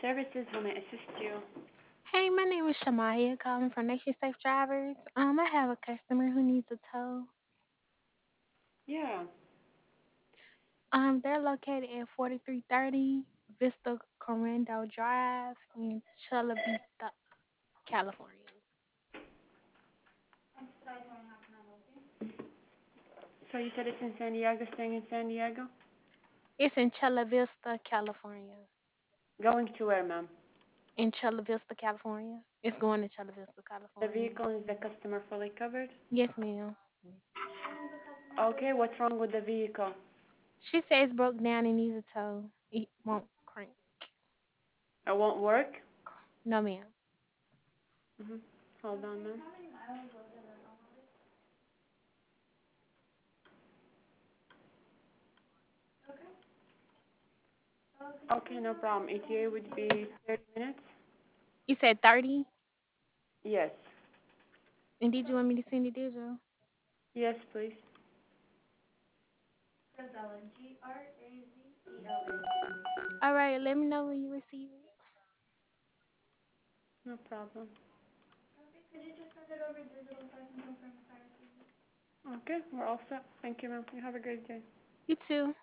Services. How may I assist you? Hey, my name is Shamaya, calling from Nation Safe Drivers. I have a customer who needs a tow. Yeah. They're located at 4330 Vista Corando Drive in Chula Vista, California. So you said it's in San Diego, staying in San Diego? It's in Chula Vista, California. Going to where, ma'am? In Chula Vista, California. It's going to Chula Vista, The California. vehicle is the customer fully covered? Yes, ma'am. Okay, what's wrong with the vehicle? She says it's broke down and needs a tow. It won't crank. It won't work? No, ma'am. Mm-hmm. Hold on, ma'am. Okay, no problem. ETA would be 30 minutes? You said 30? Yes. And did you want me to send it digital? Yes, please. All right, let me know when you receive it. No problem. Okay, we're all set. Thank you, ma'am. You have a great day. You too.